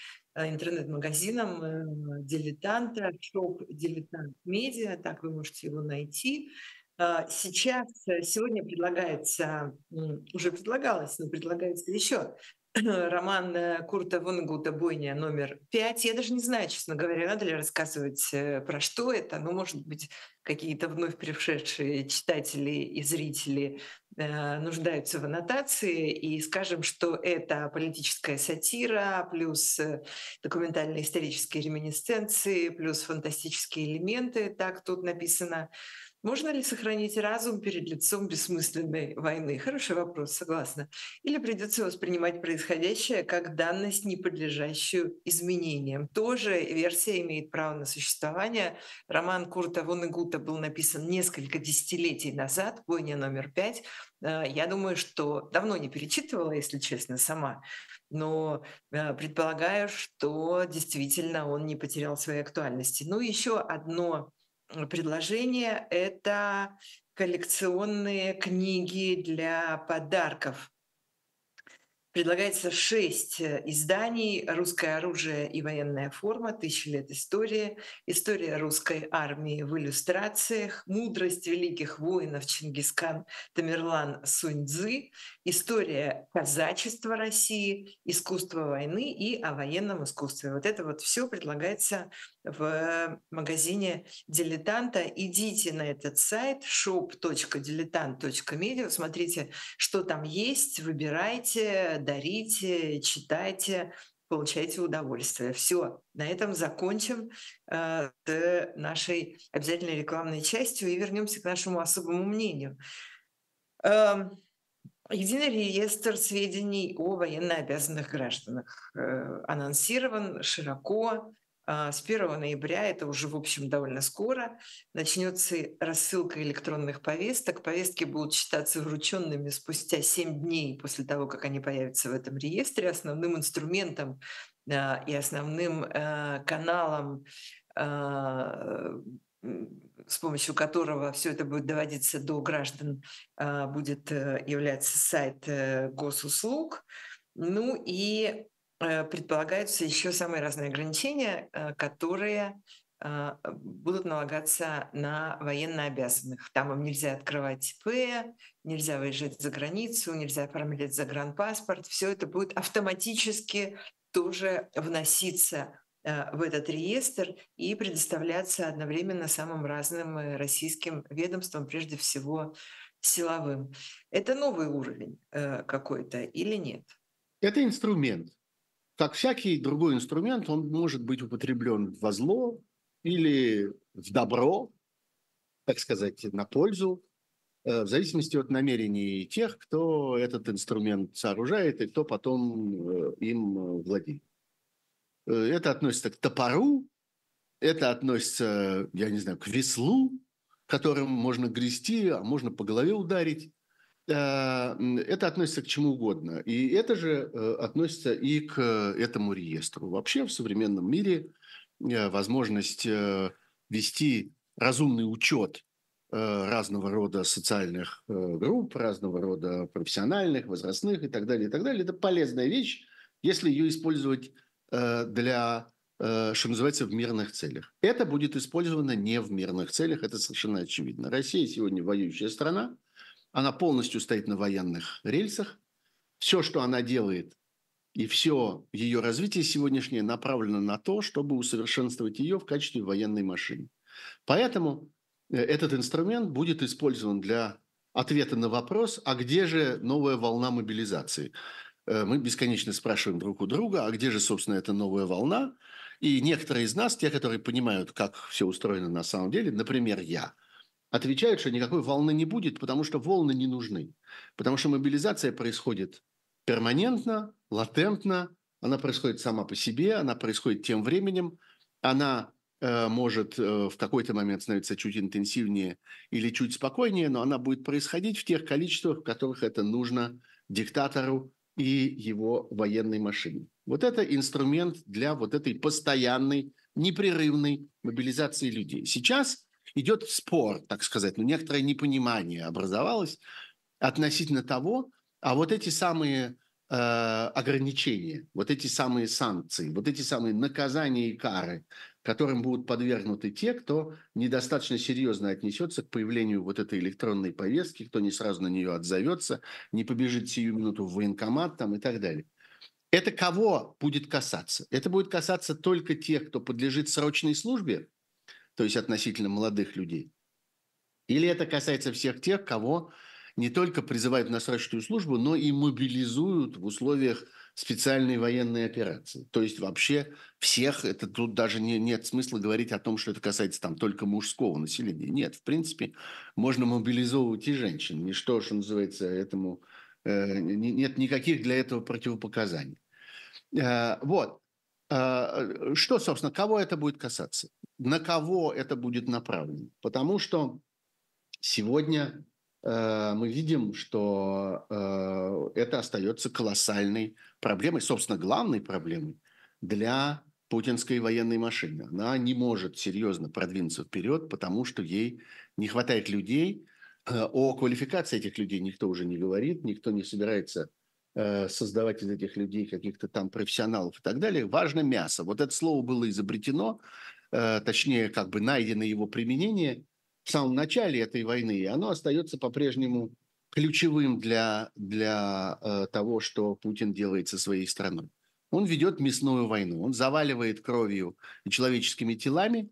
[SPEAKER 1] интернет-магазином «Дилетанта», шоп «Дилетант Медиа», так вы можете его найти. Сейчас, сегодня предлагается, уже предлагалось, но предлагается еще роман Курта Воннегута «Бойня номер пять». Я даже не знаю, честно говоря, надо ли рассказывать, про что это. Ну, может быть, какие-то вновь пришедшие читатели и зрители э, нуждаются в аннотации. И скажем, что это политическая сатира, плюс документальные исторические реминисценции, плюс фантастические элементы. Так тут написано. Можно ли сохранить разум перед лицом бессмысленной войны? Хороший вопрос, согласна. Или придется воспринимать происходящее как данность, не подлежащую изменениям? Тоже версия имеет право на существование. Роман Курта Воннегута был написан несколько десятилетий назад, «Бойня номер пять». Я думаю, что давно не перечитывала, если честно, сама. Но предполагаю, что действительно он не потерял своей актуальности. Ну, еще одно предложение – это коллекционные книги для подарков. Предлагается шесть изданий: «Русское оружие и военная форма. Тысяча лет истории», «История русской армии в иллюстрациях», «Мудрость великих воинов Чингисхан, Тамерлан, Сунь-Цзы», «История казачества России», «Искусство войны» и «О военном искусстве». Вот это вот все предлагается в магазине «Дилетанта». Идите на этот сайт шоп точка дилетант точка медиа, смотрите, что там есть, выбирайте, дарите, читайте. получайте удовольствие. Все, на этом закончим э, с нашей обязательной рекламной частью и вернемся к нашему особому мнению. Эм, Единый реестр сведений о военнообязанных гражданах э, анонсирован широко. А, С первого ноября, это уже, в общем, довольно скоро, начнется рассылка электронных повесток. Повестки будут считаться врученными спустя семь дней после того, как они появятся в этом реестре. Основным инструментом а, и основным э, каналом, а, м, с помощью которого все это будет доводиться до граждан, а, будет э, являться сайт э, госуслуг. Ну и э, предполагаются еще самые разные ограничения, э, которые а, будут налагаться на военнообязанных. Там им нельзя открывать ИП, нельзя выезжать за границу, нельзя оформлять загранпаспорт. Все это будет автоматически тоже вноситься э, в этот реестр и предоставляться одновременно самым разным э, российским ведомствам, прежде всего силовым. Это новый уровень э, какой-то или нет?
[SPEAKER 2] Это инструмент. Как всякий другой инструмент, он может быть употреблен во зло или в добро, так сказать, на пользу, э, в зависимости от намерений тех, кто этот инструмент сооружает и кто потом э, им э, владеет. Э, Это относится к топору, это относится, я не знаю, к веслу, которым можно грести, а можно по голове ударить. Э, м, Это относится к чему угодно. И это же э, относится и к этому реестру. Вообще в современном мире э, возможность э, вести разумный учет э, разного рода социальных э, групп, разного рода профессиональных, возрастных и так далее, и так далее, это полезная вещь, если ее использовать э, для, э, что называется, в мирных целях. Это будет использовано не в мирных целях, это совершенно очевидно. Россия сегодня воюющая страна, она полностью стоит на военных рельсах. Все, что она делает, и все ее развитие сегодняшнее направлено на то, чтобы усовершенствовать ее в качестве военной машины. Поэтому э, этот инструмент будет использован для ответа на вопрос, а где же новая волна мобилизации? Э, Мы бесконечно спрашиваем друг у друга, а где же, собственно, эта новая волна? И некоторые из нас, те, которые понимают, как все устроено на самом деле, например, я, отвечают, что никакой волны не будет, потому что волны не нужны. Потому что мобилизация происходит перманентно, латентно, она происходит сама по себе, она происходит тем временем, она э, может э, в какой-то момент становиться чуть интенсивнее или чуть спокойнее, но она будет происходить в тех количествах, в которых это нужно диктатору и его военной машине. Вот это инструмент для вот этой постоянной, непрерывной мобилизации людей. Сейчас идет спор, так сказать, ну, некоторое непонимание образовалось относительно того, а вот эти самые э, ограничения, вот эти самые санкции, вот эти самые наказания и кары, которым будут подвергнуты те, кто недостаточно серьезно отнесется к появлению вот этой электронной повестки, кто не сразу на нее отзовется, не побежит сию минуту в военкомат там, и так далее. Это кого будет касаться? Это будет касаться только тех, кто подлежит срочной службе, то есть относительно молодых людей? Или это касается всех тех, кого не только призывают на срочную службу, но и мобилизуют в условиях специальной военной операции? То есть вообще всех, это тут даже не, нет смысла говорить о том, что это касается там только мужского населения. Нет, в принципе, можно мобилизовывать и женщин. Ничто, что называется, этому э, нет никаких для этого противопоказаний. Э, вот. Э, Что, собственно, кого это будет касаться? На кого это будет направлено? Потому что сегодня э, мы видим, что э, это остается колоссальной проблемой, собственно, главной проблемой для путинской военной машины. Она не может серьезно продвинуться вперед, потому что ей не хватает людей. Э, О квалификации этих людей никто уже не говорит, никто не собирается э, создавать из этих людей каких-то там профессионалов и так далее. Важно мясо. Вот это слово было изобретено, э, точнее, как бы найдено его применение в самом начале этой войны, и оно остается по-прежнему ключевым для, для э, того, что Путин делает со своей страной. Он ведет мясную войну, он заваливает кровью и человеческими телами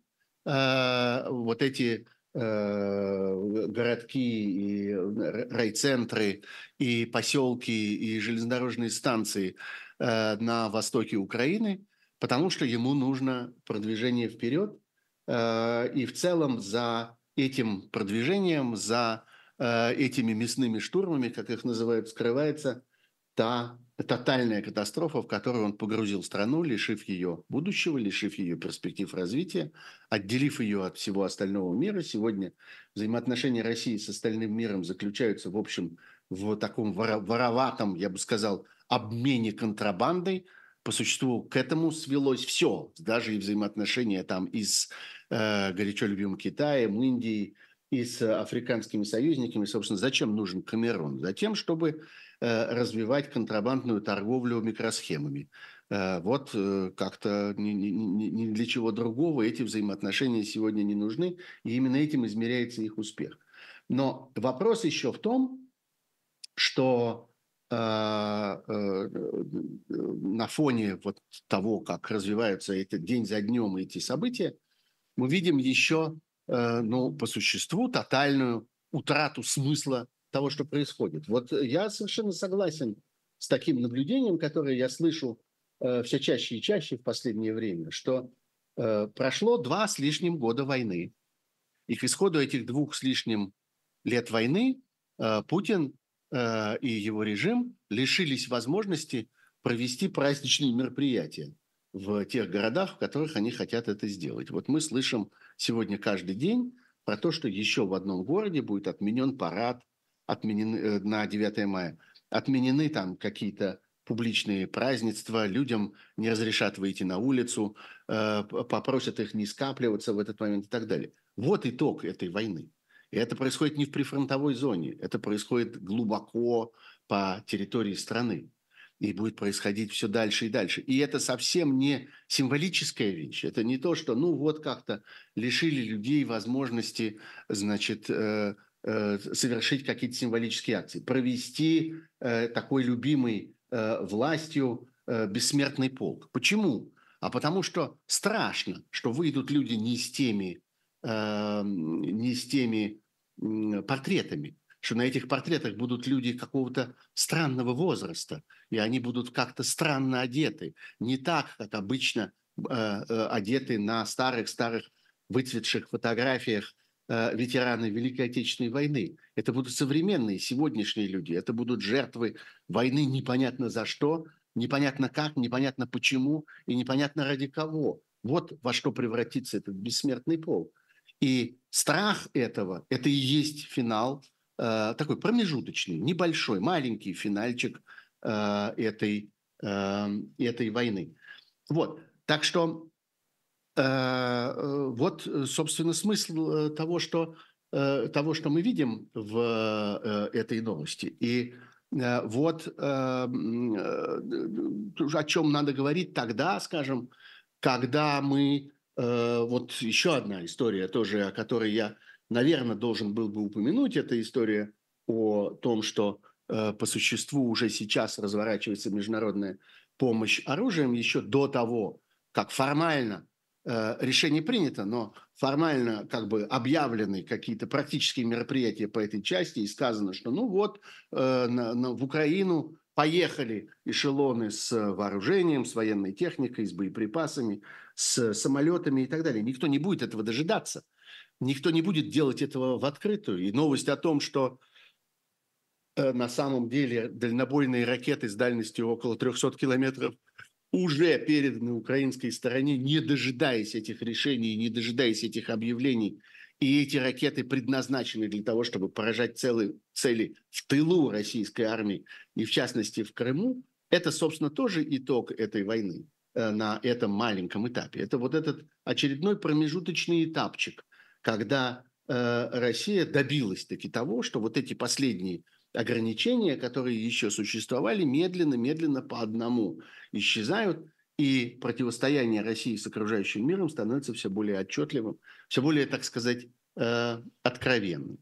[SPEAKER 2] э, вот эти э, городки, и райцентры, и поселки, и железнодорожные станции, э, на востоке Украины, потому что ему нужно продвижение вперед. Э, и в целом за этим продвижением, за э, этими мясными штурмами, как их называют, скрывается та тотальная катастрофа, в которую он погрузил страну, лишив ее будущего, лишив ее перспектив развития, отделив ее от всего остального мира. Сегодня взаимоотношения России с остальным миром заключаются, в общем, в таком вороватом, я бы сказал, обмене контрабандой. По существу к этому свелось все, даже и взаимоотношения там и с э, горячо любимым Китаем, Индией, и с африканскими союзниками. Собственно, зачем нужен Камерун? Затем, чтобы э, развивать контрабандную торговлю микросхемами. Э, вот э, как-то ни, ни, ни, ни для чего другого эти взаимоотношения сегодня не нужны, и именно этим измеряется их успех. Но вопрос еще в том, что э, э, на фоне вот того, как развиваются эти, день за днем эти события, мы видим еще, э, ну, по существу, тотальную утрату смысла того, что происходит. Вот я совершенно согласен с таким наблюдением, которое я слышу э, все чаще и чаще в последнее время, что э, прошло два с лишним года войны, и к исходу этих двух с лишним лет войны э, Путин э, и его режим лишились возможности провести праздничные мероприятия в тех городах, в которых они хотят это сделать. Вот мы слышим сегодня каждый день про то, что еще в одном городе будет отменен парад отменен, э, на девятое мая. Отменены там какие-то публичные празднества, людям не разрешат выйти на улицу, э, попросят их не скапливаться в этот момент и так далее. Вот итог этой войны. И это происходит не в прифронтовой зоне, это происходит глубоко по территории страны. И будет происходить все дальше и дальше. И это совсем не символическая вещь. Это не то, что, ну, вот как-то лишили людей возможности, значит, э, э, совершить какие-то символические акции. Провести э, такой любимый э, властью э, бессмертный полк. Почему? А потому что страшно, что выйдут люди не с теми, э, не с теми э, портретами, что на этих портретах будут люди какого-то странного возраста, и они будут как-то странно одеты. Не так, как обычно э, э, одеты на старых-старых выцветших фотографиях э, ветераны Великой Отечественной войны. Это будут современные, сегодняшние люди. Это будут жертвы войны непонятно за что, непонятно как, непонятно почему и непонятно ради кого. Вот во что превратится этот бессмертный полк. И страх этого – это и есть финал, такой промежуточный, небольшой, маленький финальчик э, этой, э, этой войны. Вот. Так что э, вот, собственно, смысл того, что, э, того, что мы видим в э, этой новости. И э, вот э, э, о чем надо говорить тогда, скажем, когда мы... Э, вот еще одна история тоже, о которой я... наверное, должен был бы упомянуть, эта история о том, что э, по существу уже сейчас разворачивается международная помощь оружием, еще до того, как формально э, решение принято, но формально как бы объявлены какие-то практические мероприятия по этой части, и сказано, что ну вот э, на, на, в Украину поехали эшелоны с вооружением, с военной техникой, с боеприпасами, с самолетами и так далее. Никто не будет этого дожидаться. Никто не будет делать этого в открытую. И новость о том, что э, на самом деле дальнобойные ракеты с дальностью около трехсот километров уже переданы украинской стороне, не дожидаясь этих решений, не дожидаясь этих объявлений. И эти ракеты предназначены для того, чтобы поражать целые цели в тылу российской армии, и в частности в Крыму. Это, собственно, тоже итог этой войны э, на этом маленьком этапе. Это вот этот очередной промежуточный этапчик, когда э, Россия добилась таки того, что вот эти последние ограничения, которые еще существовали, медленно-медленно по одному исчезают, и противостояние России с окружающим миром становится все более отчетливым, все более, так сказать, э, откровенным.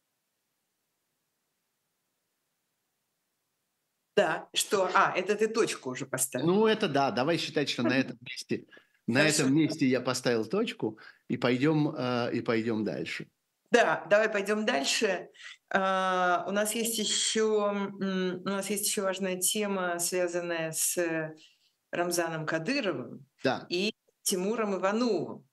[SPEAKER 1] Да, что... А, это ты точку уже поставил.
[SPEAKER 2] Ну, это да, давай считать, что на этом месте... На этом месте я поставил точку, и пойдем, э, и пойдем дальше.
[SPEAKER 1] Да, давай пойдем дальше. А, у нас есть еще, у нас есть еще важная тема, связанная с Рамзаном Кадыровым
[SPEAKER 2] Да.
[SPEAKER 1] и Тимуром Ивановым.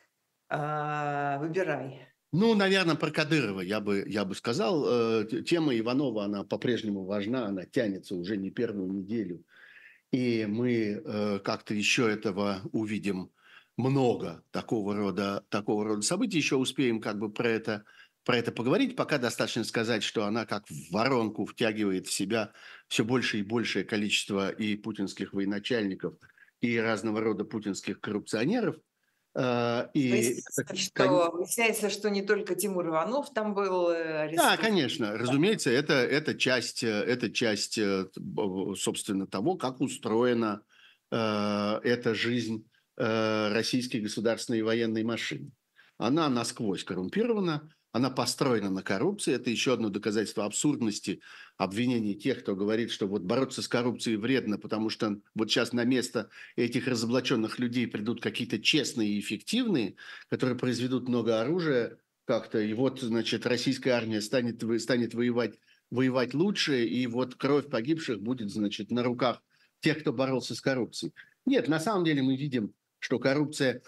[SPEAKER 1] А, выбирай.
[SPEAKER 2] Ну, наверное, про Кадырова я бы, я бы сказал. Э, Тема Иванова, она по-прежнему важна, она тянется уже не первую неделю. И мы э, как-то еще этого увидим много, такого рода, такого рода событий. Еще успеем как бы про это, про это поговорить. Пока достаточно сказать, что она как в воронку втягивает в себя все больше и большее количество и путинских военачальников, и разного рода путинских коррупционеров. Э, И,
[SPEAKER 1] Выясняется, что, выясняется, что не только Тимур Иванов там был арестован.
[SPEAKER 2] Да, конечно. Разумеется, это, это, часть, это часть, собственно, того, как устроена э, эта жизнь э, российской государственной военной машины. Она насквозь коррумпирована, она построена на коррупции. Это еще одно доказательство абсурдности обвинений тех, кто говорит, что вот бороться с коррупцией вредно, потому что вот сейчас на место этих разоблаченных людей придут какие-то честные и эффективные, которые произведут много оружия, как-то, и вот, значит, российская армия станет, станет воевать, воевать лучше, и вот кровь погибших будет, значит, на руках тех, кто боролся с коррупцией. Нет, на самом деле мы видим, что коррупция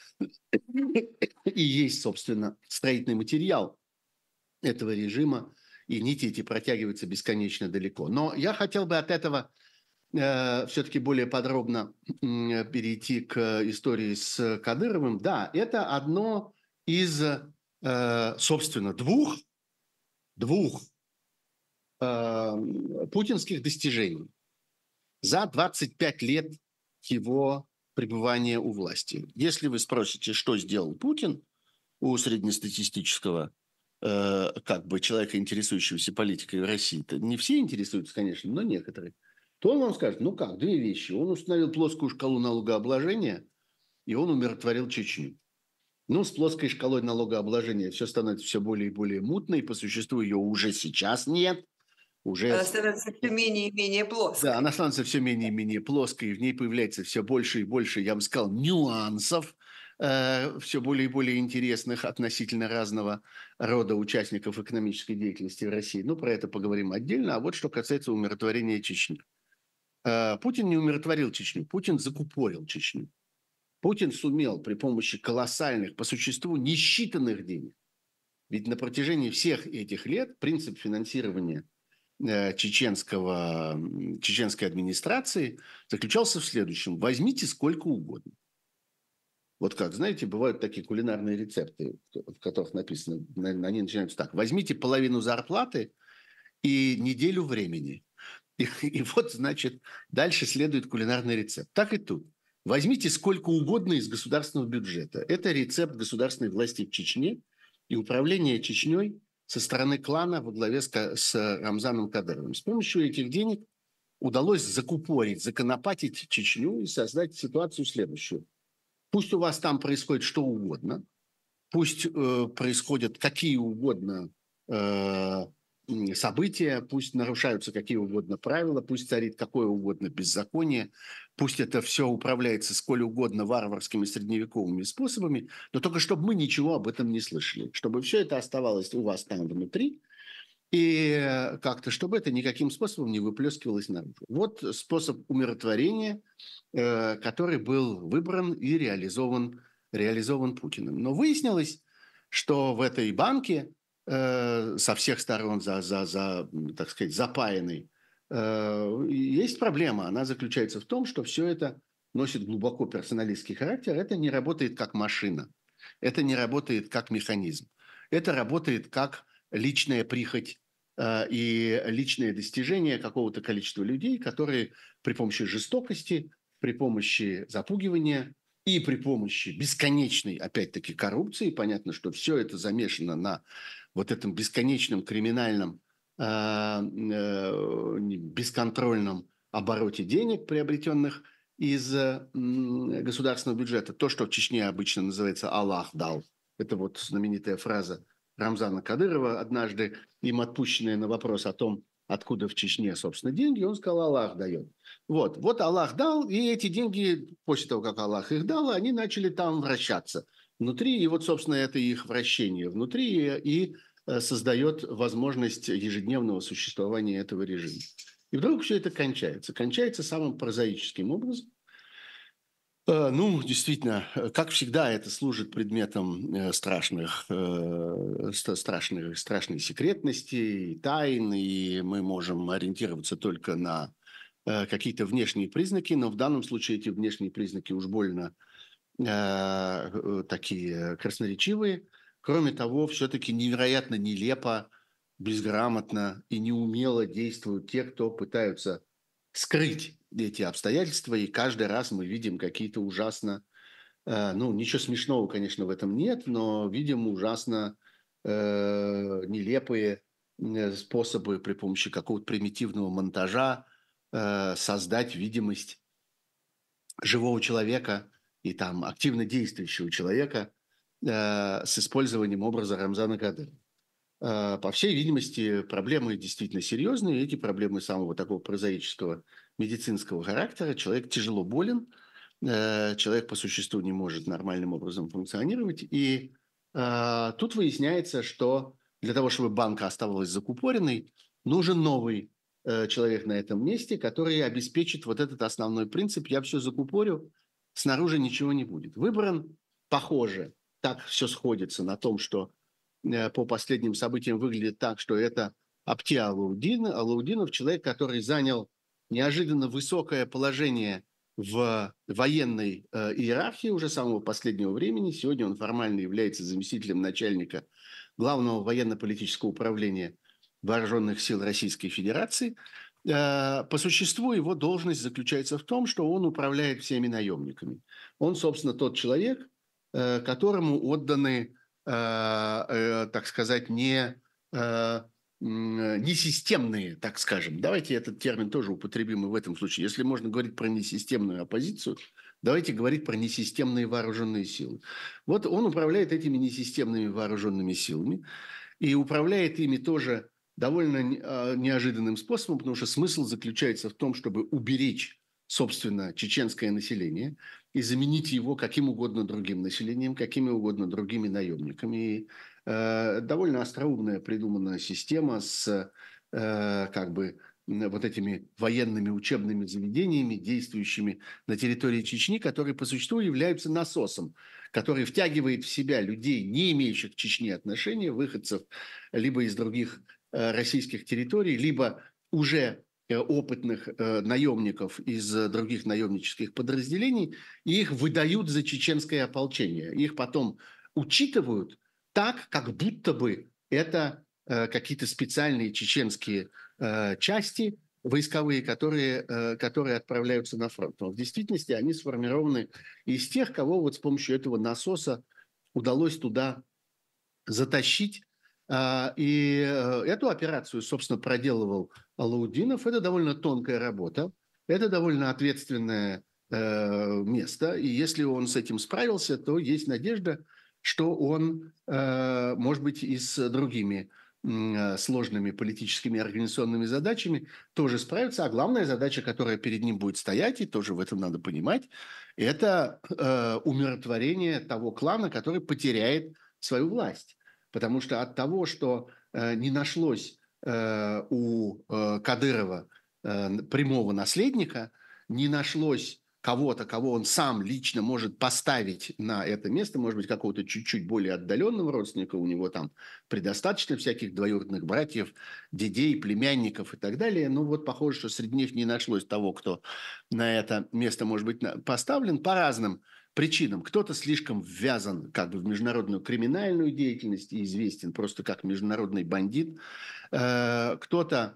[SPEAKER 2] и есть, собственно, строительный материал этого режима, и нити эти протягиваются бесконечно далеко. Но я хотел бы от этого э, все-таки более подробно э, перейти к истории с Кадыровым. Да, это одно из... собственно, двух, двух э, путинских достижений за двадцать пять лет его пребывания у власти. Если вы спросите, что сделал Путин у среднестатистического э, как бы человека, интересующегося политикой в России, то не все интересуются, конечно, но некоторые, то он вам скажет, ну как, две вещи. Он установил плоскую шкалу налогообложения, и он умиротворил Чечню. Ну, с плоской шкалой налогообложения все становится все более и более мутно, и по существу ее уже сейчас нет. Уже...
[SPEAKER 1] Она становится все менее и менее плоской.
[SPEAKER 2] Да, она становится все менее и менее плоской, и в ней появляется все больше и больше, я бы сказал, нюансов, э, все более и более интересных относительно разного рода участников экономической деятельности в России. Ну, про это поговорим отдельно. А вот что касается умиротворения Чечни. Э, Путин не умиротворил Чечню, Путин закупорил Чечню. Путин сумел при помощи колоссальных, по существу, несчитанных денег. Ведь на протяжении всех этих лет принцип финансирования э, чеченского, чеченской администрации заключался в следующем. Возьмите сколько угодно. Вот как, знаете, бывают такие кулинарные рецепты, в которых написано, они начинаются так. Возьмите половину зарплаты и неделю времени. И, и вот, значит, дальше следует кулинарный рецепт. Так и тут. Возьмите сколько угодно из государственного бюджета. Это рецепт государственной власти в Чечне и управление Чечней со стороны клана во главе с, с Рамзаном Кадыровым. С помощью этих денег удалось закупорить, законопатить Чечню и создать ситуацию следующую. Пусть у вас там происходит что угодно, пусть э, происходят какие угодно э, события, пусть нарушаются какие угодно правила, пусть царит какое угодно беззаконие, пусть это все управляется сколь угодно варварскими средневековыми способами, но только чтобы мы ничего об этом не слышали, чтобы все это оставалось у вас там внутри, и как-то, чтобы это никаким способом не выплескивалось наружу. Вот способ умиротворения, э, который был выбран и реализован, реализован Путиным. Но выяснилось, что в этой банке со всех сторон за, за, за, так сказать, запаянный, есть проблема. Она заключается в том, что все это носит глубоко персоналистский характер. Это не работает как машина. Это не работает как механизм. Это работает как личная прихоть и личное достижение какого-то количества людей, которые при помощи жестокости, при помощи запугивания и при помощи бесконечной, опять-таки, коррупции, понятно, что все это замешано на вот этом бесконечном криминальном, э, э, бесконтрольном обороте денег, приобретенных из э, государственного бюджета. То, что в Чечне обычно называется «Аллах дал». Это вот знаменитая фраза Рамзана Кадырова, однажды им отпущенная на вопрос о том, откуда в Чечне, собственно, деньги, он сказал, Аллах дает. Вот, вот Аллах дал, и эти деньги, после того, как Аллах их дал, они начали там вращаться. внутри, и вот, собственно, это их вращение внутри и создает возможность ежедневного существования этого режима. И вдруг все это кончается. Кончается самым прозаическим образом. Ну, действительно, как всегда, это служит предметом страшных, страшных, страшной секретности, тайн, и мы можем ориентироваться только на какие-то внешние признаки, но в данном случае эти внешние признаки уж больно э, такие красноречивые. Кроме того, все-таки невероятно нелепо, безграмотно и неумело действуют те, кто пытаются скрыть эти обстоятельства, и каждый раз мы видим какие-то ужасно, э, ну, ничего смешного, конечно, в этом нет, но видим ужасно э, нелепые способы при помощи какого-то примитивного монтажа создать видимость живого человека и там активно действующего человека э, с использованием образа Рамзана Кадырова. Э, по всей видимости, проблемы действительно серьезные. Эти проблемы самого такого прозаического медицинского характера. Человек тяжело болен, э, человек по существу не может нормальным образом функционировать. И э, тут выясняется, что для того, чтобы банка оставалась закупоренной, нужен новый человек на этом месте, который обеспечит вот этот основной принцип «я все закупорю, снаружи ничего не будет». Выбран, похоже, так все сходится на том, что по последним событиям выглядит так, что это Апти Алаудин, Алаудинов, человек, который занял неожиданно высокое положение в военной э, иерархии уже с самого последнего времени. Сегодня он формально является заместителем начальника Главного военно-политического управления Вооруженных сил Российской Федерации. По существу его должность заключается в том, что он управляет всеми наемниками. Он, собственно, тот человек, которому отданы, так сказать, не, не системные, так скажем. Давайте этот термин тоже употребим и в этом случае. Если можно говорить про несистемную оппозицию, давайте говорить про несистемные вооруженные силы. Вот он управляет этими несистемными вооруженными силами и управляет ими тоже довольно неожиданным способом, потому что смысл заключается в том, чтобы уберечь, собственно, чеченское население и заменить его каким угодно другим населением, какими угодно другими наемниками. И, э, довольно остроумная придуманная система с э, как бы вот этими военными учебными заведениями, действующими на территории Чечни, которые по существу являются насосом, который втягивает в себя людей, не имеющих к Чечне отношения, выходцев либо из других российских территорий, либо уже опытных э, наемников из других наемнических подразделений, и их выдают за чеченское ополчение. Их потом учитывают так, как будто бы это э, какие-то специальные чеченские э, части войсковые, которые, э, которые отправляются на фронт. Но в действительности они сформированы из тех, кого вот с помощью этого насоса удалось туда затащить. И эту операцию, собственно, проделывал Алаудинов. Это довольно тонкая работа, это довольно ответственное место. И если он с этим справился, то есть надежда, что он, может быть, и с другими сложными политическими и организационными задачами тоже справится. А главная задача, которая перед ним будет стоять, и тоже в этом надо понимать, это умиротворение того клана, который потеряет свою власть. Потому что от того, что э, не нашлось э, у э, Кадырова э, прямого наследника, не нашлось кого-то, кого он сам лично может поставить на это место, может быть, какого-то чуть-чуть более отдаленного родственника, у него там предостаточно всяких двоюродных братьев, дедей, племянников и так далее. Ну вот похоже, что среди них не нашлось того, кто на это место может быть поставлен по разным причинам. Кто-то слишком ввязан как бы в международную криминальную деятельность и известен просто как международный бандит. Кто-то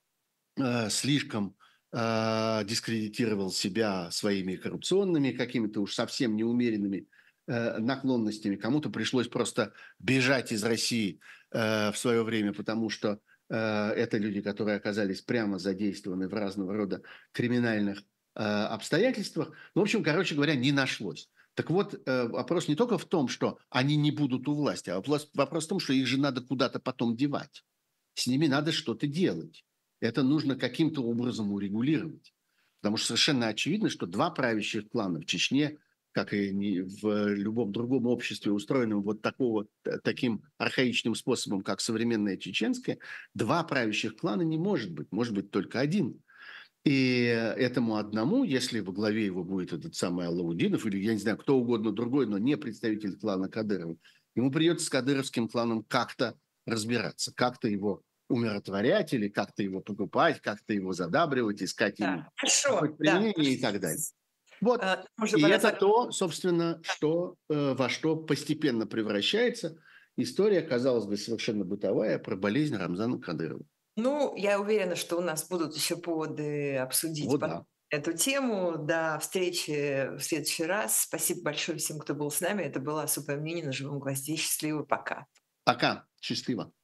[SPEAKER 2] слишком дискредитировал себя своими коррупционными, какими-то уж совсем неумеренными наклонностями. Кому-то пришлось просто бежать из России в свое время, потому что это люди, которые оказались прямо задействованы в разного рода криминальных обстоятельствах. Ну, в общем, короче говоря, не нашлось. Так вот, вопрос не только в том, что они не будут у власти, а вопрос, вопрос в том, что их же надо куда-то потом девать. С ними надо что-то делать. Это нужно каким-то образом урегулировать. Потому что совершенно очевидно, что два правящих клана в Чечне как и не в любом другом обществе, устроенном вот такого, таким архаичным способом, как современное чеченское, два правящих клана не может быть, может быть только один. И этому одному, если во главе его будет этот самый Алаудинов, или, я не знаю, кто угодно другой, но не представитель клана Кадырова, ему придется с кадыровским кланом как-то разбираться, как-то его умиротворять или как-то его покупать, как-то его задабривать, искать ему
[SPEAKER 1] Да, хорошо, да.
[SPEAKER 2] применение и так далее. Вот.
[SPEAKER 1] А, уже
[SPEAKER 2] И
[SPEAKER 1] пора
[SPEAKER 2] это
[SPEAKER 1] зак-
[SPEAKER 2] то, собственно, что, э, во что постепенно превращается история, казалось бы, совершенно бытовая, про болезнь Рамзана Кадырова.
[SPEAKER 1] Ну, я уверена, что у нас будут еще поводы обсудить
[SPEAKER 2] Вот
[SPEAKER 1] по-
[SPEAKER 2] да.
[SPEAKER 1] эту тему. До встречи в следующий раз. Спасибо большое всем, кто был с нами. Это была Супер Мини на живом гвозде. Счастливо, пока.
[SPEAKER 2] Пока. Счастливо.